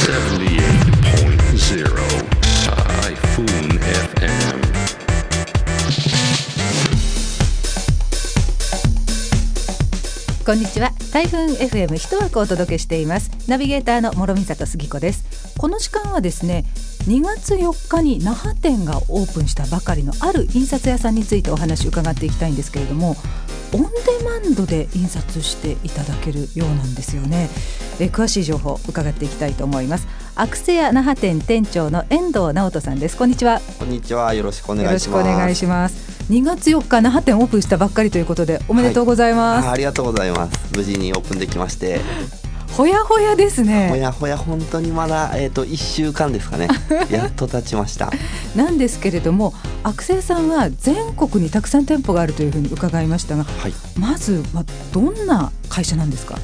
Typhoon FM。 こんにちは。台風 FM 一枠お届けしています。ナビゲーターの諸見里杉子です。この時間はですね、2月4日に那覇店がオープンしたばかりのある印刷屋さんについてお話を伺っていきたいんですけれども、オンデマンドで印刷していただけるようなんですよね。詳しい情報を伺っていきたいと思います。アクセヤ那覇店店長の遠藤直人さんです。こんにちは。 こんにちは。よろしくお願いします。 よろしくお願いします。2月4日那覇店オープンしたばっかりということでおめでとうございます。 ありがとうございます。無事にオープンできまして、 ほやほやですね。 ほやほや、本当にまだ、1週間ですかねやっと経ちましたなんですけれども、アクセヤさんは全国にたくさん店舗があるというふうに伺いましたが、 はい、 まずはどんな会社なんですか？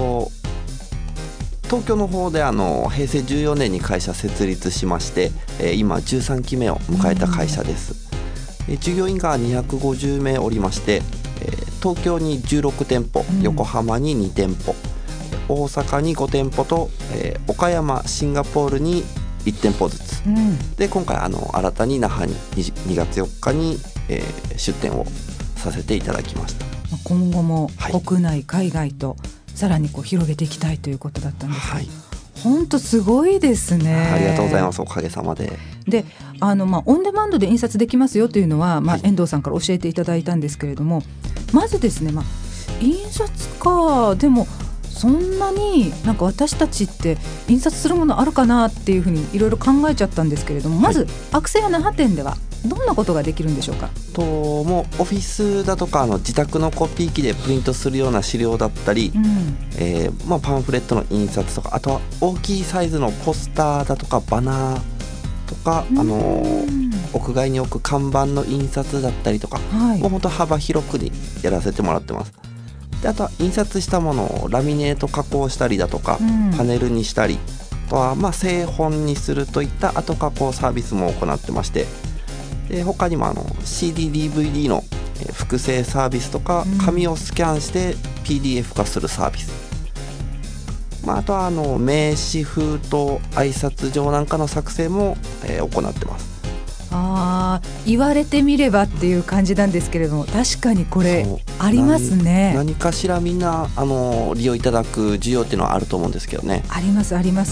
東京の方で平成14年に会社設立しまして、今13期目を迎えた会社です。従業員が250名おりまして、東京に16店舗、横浜に2店舗、大阪に5店舗と、岡山、シンガポールに1店舗ずつ、で今回新たに那覇に2月4日に、出店をさせていただきました。 今後も国内、海外とさらに広げていきたいということだったんですが、はい、本当すごいですね。 ありがとうございます。おかげさまで。 でオンデマンドで印刷できますよというのは、遠藤さんから教えていただいたんですけれども、まずですね、印刷かでもそんなに私たちって印刷するものあるかなっていうふうにいろいろ考えちゃったんですけれども、まずアクセヤ那覇店ではどんなことができるんでしょうか？ もうオフィスだとか自宅のコピー機でプリントするような資料だったり、パンフレットの印刷とか、あとは大きいサイズのポスターだとかバナーとか、屋外に置く看板の印刷だったりとか、もう本当幅広くにやらせてもらってます。であとは印刷したものをラミネート加工したりだとか、パネルにしたり、あとは製本にするといった後加工サービスも行ってまして、で他にもCD、DVD の複製サービスとか、紙をスキャンして PDF 化するサービス、あとは名刺封筒挨拶状なんかの作成も、行ってます。 言われてみればっていう感じなんですけれども、確かにこれありますね。 何かしらみんな利用いただく需要っていうのはあると思うんですけどね。 ありますあります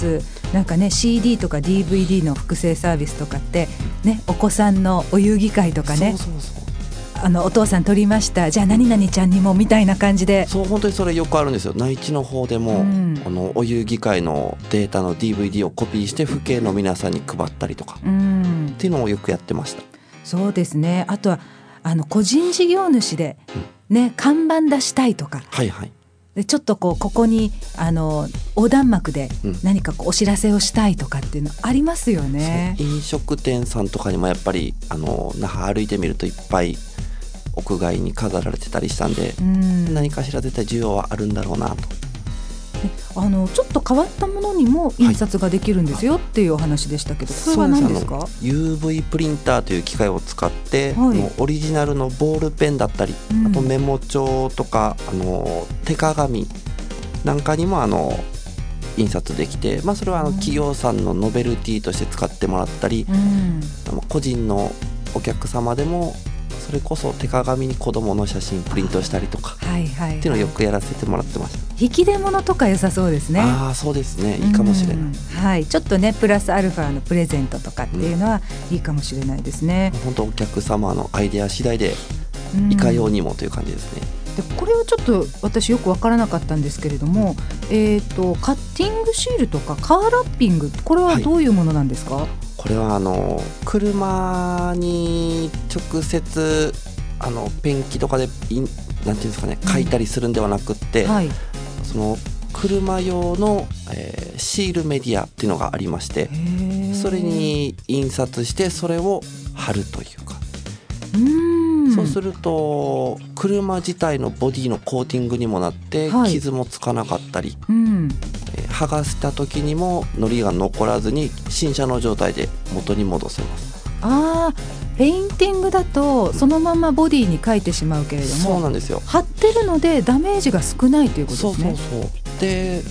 。CD とか DVD の複製サービスとかってね、お子さんのお遊戯会とかね、お父さん撮りました、じゃあ何々ちゃんにもみたいな感じで、 本当にそれよくあるんですよ。内地の方でも、お遊戯会のデータの DVD をコピーして父兄の皆さんに配ったりとか、っていうのをよくやってました。 そうですね。あとは個人事業主で、看板出したいとか、でちょっとここに横断幕で何かお知らせをしたいとかっていうのありますよね。 飲食店さんとかにもやっぱり那覇歩いてみるといっぱい屋外に飾られてたりしたんで、何かしら絶対需要はあるんだろうなと。 ちょっと変わったものにも印刷ができるんですよっていうお話でしたけど、これは何ですか ？UV プリンターという機械を使って、オリジナルのボールペンだったり、あとメモ帳とか手鏡なんかにも印刷できて、それは企業さんのノベルティとして使ってもらったり、個人のお客様でもそれこそ手鏡に子供の写真プリントしたりとか、っていうのをよくやらせてもらってました。 引き出物とか良さそうですね。 そうですね、いいかもしれない。 ちょっとねプラスアルファのプレゼントとかっていうのはいいかもしれないですね。 本当お客様のアイデア次第でいかようにもという感じですね。 でこれはちょっと私よく分からなかったんですけれども、カッティングシールとかカーラッピング、これはどういうものなんですか？ これは車に直接ペンキとかでなんていうんですかね、書いたりするんではなくって、その車用の、シールメディアっていうのがありまして、それに印刷してそれを貼るというか、そうすると車自体のボディのコーティングにもなって、傷もつかなかったり、剥がした時にも糊が残らずに新車の状態で元に戻せます。 ペインティングだとそのままボディに描いてしまうけれども、 そうなんですよ。 貼ってるのでダメージが少ないということですね。 で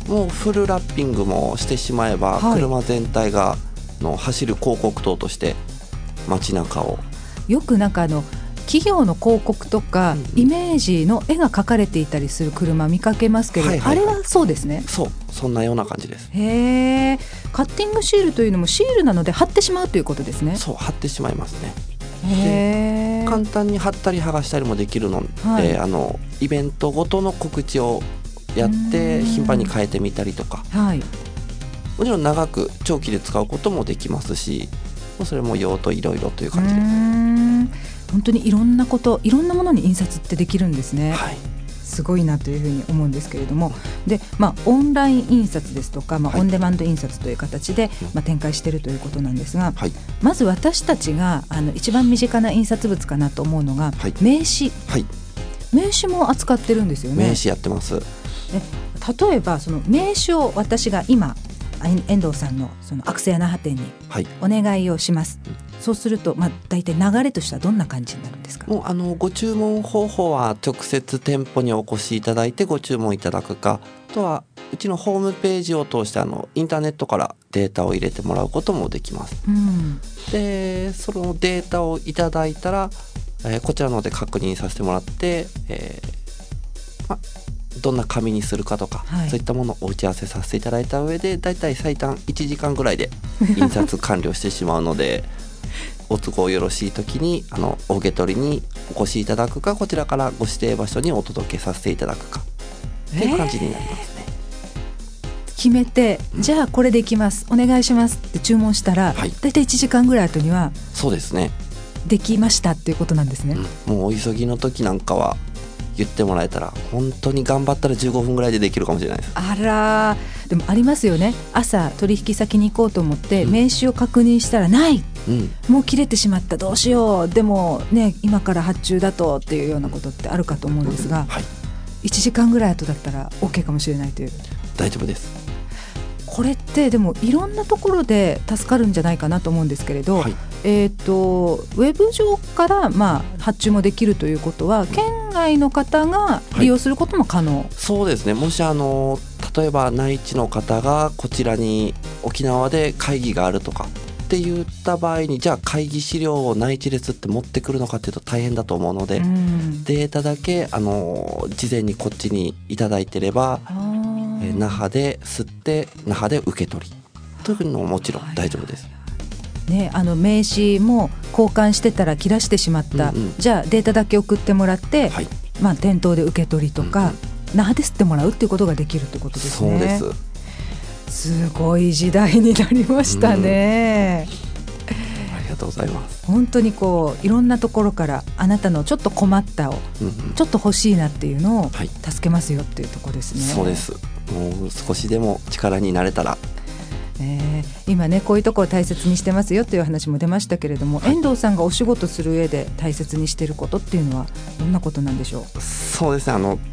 もうフルラッピングもしてしまえば、車全体が走る広告塔として街中を。 よくなんか企業の広告とかイメージの絵が描かれていたりする車見かけますけど、あれはそうですね。 そんなような感じです。 へー。カッティングシールというのもシールなので貼ってしまうということですね。 そう、貼ってしまいますね。 へー。 簡単に貼ったり剥がしたりもできるので、イベントごとの告知をやって頻繁に変えてみたりとか、もちろん長く長期で使うこともできますし、それも用途いろいろという感じです。 本当にいろんなこと、いろんなものに印刷ってできるんですね。すごいなというふうに思うんですけれども、で、オンライン印刷ですとか、オンデマンド印刷という形で、展開しているということなんですが、まず私たちが一番身近な印刷物かなと思うのが、名刺、名刺も扱ってるんですよね。 名刺やってます。 例えばその名刺を私が今遠藤さんのそのアクセア那覇店にお願いをします、そうすると大体流れとしてはどんな感じになるんですか？ もうご注文方法は直接店舗にお越しいただいてご注文いただくか、あとはうちのホームページを通してインターネットからデータを入れてもらうこともできます、でそのデータをいただいたら、こちらので確認させてもらって、どんな紙にするかとか、そういったものをお打ち合わせさせていただいた上で、だいたい最短1時間ぐらいで印刷完了してしまうのでお都合よろしい時にお受け取りにお越しいただくか、こちらからご指定場所にお届けさせていただくかっていう感じになりますね。 決めて、じゃあこれでいきます、お願いしますって注文したら、だいたい1時間ぐらい後にはそうですね、 できましたっていうことなんですね、 もうお急ぎの時なんかは言ってもらえたら本当に頑張ったら15分ぐらいでできるかもしれないです。 あら、でもありますよね。朝取引先に行こうと思って名刺を確認したらない、もう切れてしまった、どうしよう、でもね今から発注だとっていうようなことってあるかと思うんですが、1時間ぐらい後だったら OK かもしれないという。 大丈夫です。 これってでもいろんなところで助かるんじゃないかなと思うんですけれど、ウェブ上から発注もできるということは、県外の方が利用することも可能、 そうですね。もし例えば内地の方がこちらに沖縄で会議があるとかって言った場合に、じゃあ会議資料を内地で刷って持ってくるのかっていうと大変だと思うので、データだけ事前にこっちにいただいてれば、那覇で吸って那覇で受け取りというのももちろん大丈夫です、 名刺も交換してたら切らしてしまった、じゃあデータだけ送ってもらって、店頭で受け取りとか、那覇で吸ってもらうっていうことができるってことですね。 そうです。 すごい時代になりましたね、 ありがとうございます。 本当にいろんなところからあなたのちょっと困ったを、ちょっと欲しいなっていうのを助けますよっていうところですね、 そうです。もう少しでも力になれたら、 今ねこういうところを大切にしてますよという話も出ましたけれども、遠藤さんがお仕事する上で大切にしていることっていうのはどんなことなんでしょう？ そうですね、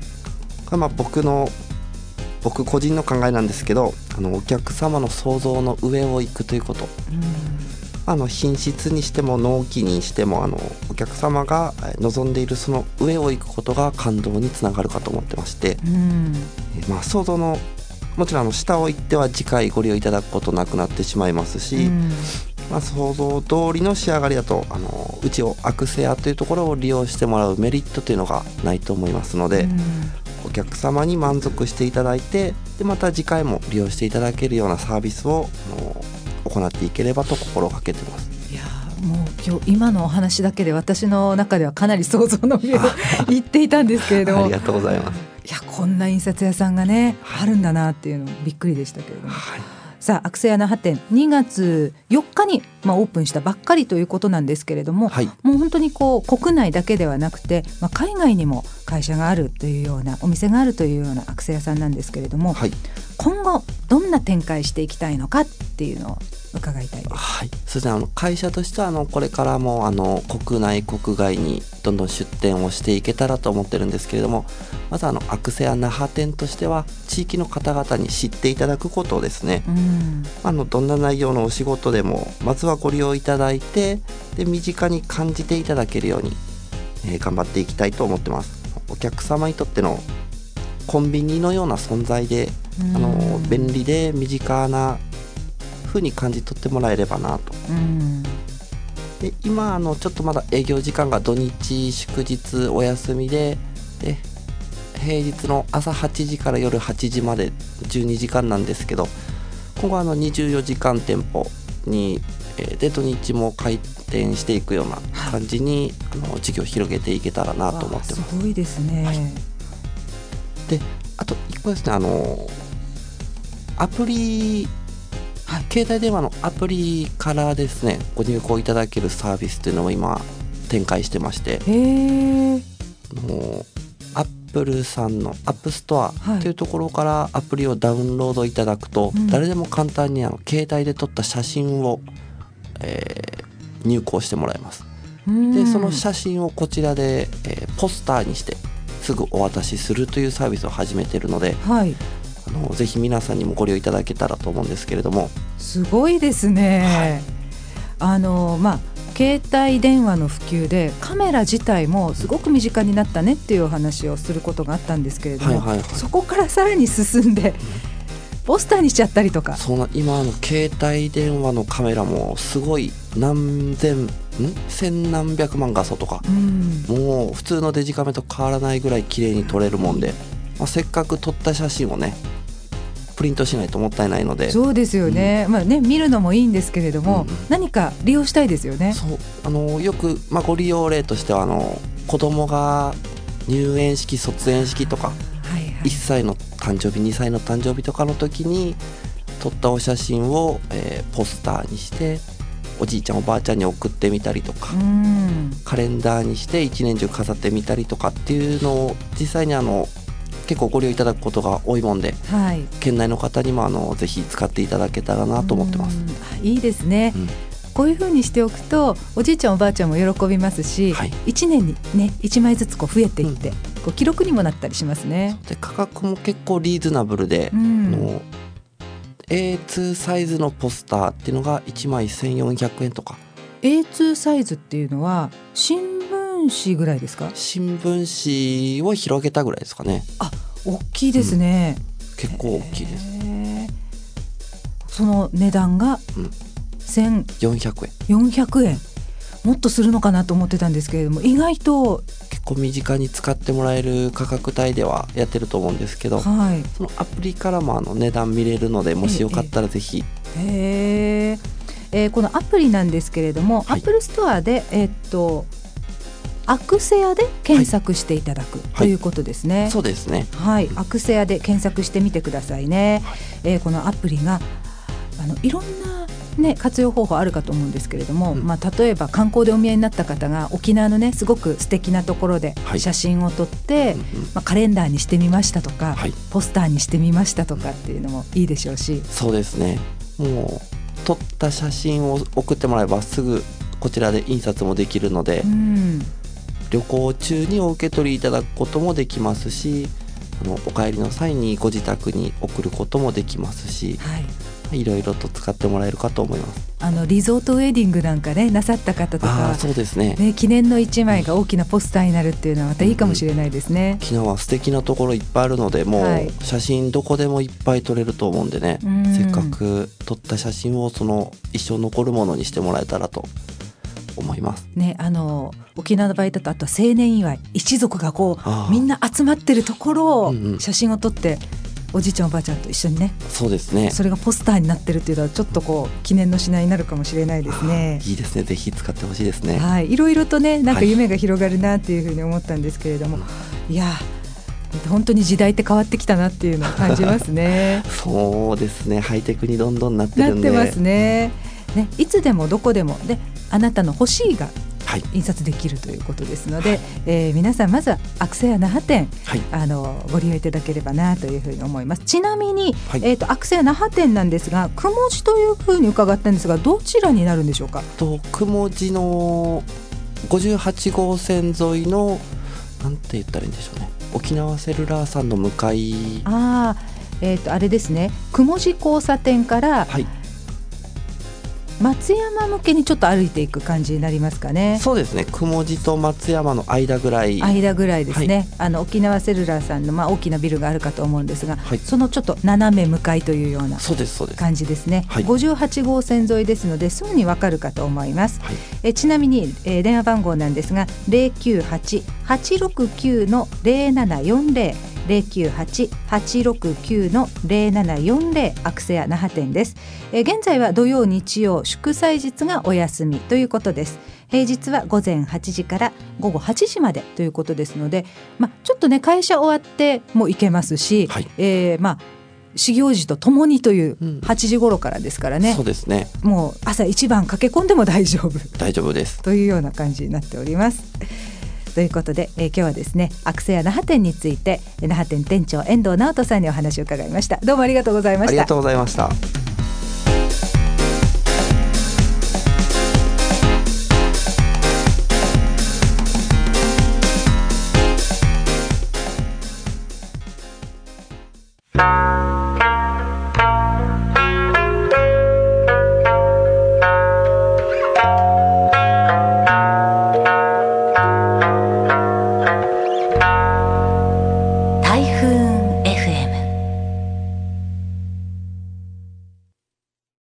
僕個人の考えなんですけど、お客様の想像の上を行くということ、品質にしても納期にしてもお客様が望んでいるその上を行くことが感動につながるかと思ってまして、想像のもちろん下を行っては次回ご利用いただくことなくなってしまいますし、想像通りの仕上がりだとうちをアクセアというところを利用してもらうメリットというのがないと思いますので、お客様に満足していただいて、でまた次回も利用していただけるようなサービスを行っていければと心がけてます。 いやもう今のお話だけで私の中ではかなり想像の上を言っていたんですけれどもありがとうございます。 いやこんな印刷屋さんがねあるんだなっていうのびっくりでしたけれども、さあアクセア那覇店2月4日に、オープンしたばっかりということなんですけれども、もう本当に国内だけではなくて、海外にも会社があるというようなお店があるというようなアクセ屋さんなんですけれども、今後どんな展開していきたいのかっていうのを伺いたいです。 そうですね、会社としてはこれからも国内国外にどんどん出店をしていけたらと思ってるんですけれども、まずアクセア那覇店としては地域の方々に知っていただくことをですね、どんな内容のお仕事でもまずはご利用いただいて、で身近に感じていただけるように、頑張っていきたいと思ってます。お客様にとってのコンビニのような存在で便利で身近な風に感じ取ってもらえればなと。で今ちょっとまだ営業時間が土日祝日お休みで平日の朝8時から夜8時まで12時間なんですけど、今後24時間店舗にで土日も開店していくような感じに事業を広げていけたらなと思ってます。 すごいですね、 であと1個ですね、アプリ、携帯電話のアプリからですねご入稿いただけるサービスというのを今展開してまして、アップルさんのアップストアというところからアプリをダウンロードいただくと、誰でも簡単に携帯で撮った写真を、入稿してもらえます。でその写真をこちらで、ポスターにしてすぐお渡しするというサービスを始めているので、ぜひ皆さんにもご利用いただけたらと思うんですけれども。 すごいですね、携帯電話の普及でカメラ自体もすごく身近になったねっていうお話をすることがあったんですけれども、そこからさらに進んでポスターにしちゃったりとか。 今携帯電話のカメラもすごい千何百万画素とか、もう普通のデジカメと変わらないぐらい綺麗に撮れるもんで、せっかく撮った写真をねプリントしないともったいないので。 そうですよね、見るのもいいんですけれども、何か利用したいですよね。 そうよく、ご利用例としては子供が入園式卒園式とか、1歳の誕生日2歳の誕生日とかの時に撮ったお写真を、ポスターにしておじいちゃんおばあちゃんに送ってみたりとか、カレンダーにして一年中飾ってみたりとかっていうのを実際に結構ご利用いただくことが多いもんで、県内の方にもぜひ使っていただけたらなと思ってます。 いいですね、こういう風にしておくとおじいちゃんおばあちゃんも喜びますし、1年にね1枚ずつ増えていって、記録にもなったりしますね。 で価格も結構リーズナブルで、A2 サイズのポスターっていうのが1枚1400円とか。 A2 サイズっていうのは新聞紙ぐらいですか？ 新聞紙を広げたぐらいですかね。 大きいですね、 結構大きいです。 その値段が1400円。もっとするのかなと思ってたんですけれども、意外と結構身近に使ってもらえる価格帯ではやってると思うんですけど、そのアプリからも値段見れるので、もしよかったらぜひ。 このアプリなんですけれども、アップルストアで、アクセアで検索していただくということですね。 そうですね、 アクセアで検索してみてくださいね。このアプリがいろんな活用方法あるかと思うんですけれども、例えば観光でお見えになった方が沖縄のすごく素敵なところで写真を撮って、カレンダーにしてみましたとか、ポスターにしてみましたとかっていうのもいいでしょうし。 そうですね、もう撮った写真を送ってもらえばすぐこちらで印刷もできるので、旅行中にお受け取りいただくこともできますし、お帰りの際にご自宅に送ることもできますし、いろいろと使ってもらえるかと思います。 リゾートウェディングなんかなさった方とかは、 そうですね、 記念の1枚が大きなポスターになるっていうのはまたいいかもしれないですね。 沖縄は素敵なところいっぱいあるので、もう写真どこでもいっぱい撮れると思うんでね、せっかく撮った写真を一生残るものにしてもらえたらと思いますね。沖縄の場合だと、あとは成年祝い、一族がみんな集まってるところを写真を撮って、おじいちゃんおばあちゃんと一緒にね。 そうですね、 それがポスターになってるっていうのはちょっと記念の品になるかもしれないですね。 いいですね、ぜひ使ってほしいですね。 いろいろとね、なんか夢が広がるなっていうふうに思ったんですけれども、いや本当に時代って変わってきたなっていうのを感じますね。 そうですね、ハイテクにどんどんなってるんで。 なってますね。いつでもどこでもであなたの欲しいが印刷できるということですので、皆さんまずはアクセア那覇店、ご利用いただければなというふうに思います。ちなみに、アクセア那覇店なんですが、雲路というふうに伺ったんですが、どちらになるんでしょうか？ 雲路の58号線沿いのなんて言ったらいいんでしょうね、沖縄セルラーさんの向かい。あれですね、雲路交差点から、 松山向けにちょっと歩いていく感じになりますかね。 そうですね、雲地と松山の間ぐらいですね、沖縄セルラーさんの、大きなビルがあるかと思うんですが、そのちょっと斜め向かいというような感じですね。58号線沿いですのですぐにわかるかと思います。ちなみに、電話番号なんですが 098-869-0740 098-869-0740 アクセア那覇店です。現在は土曜日曜祝祭日がお休みということです。平日は午前8時から午後8時までということですので、ちょっとね会社終わっても行けますし、始業時とともにという8時頃からですからね、 そうですね、 もう朝一番駆け込んでも大丈夫ですというような感じになっております。ということで、今日はですねアクセア那覇店について那覇店店長遠藤直人さんにお話を伺いました。どうもありがとうございました。 ありがとうございました。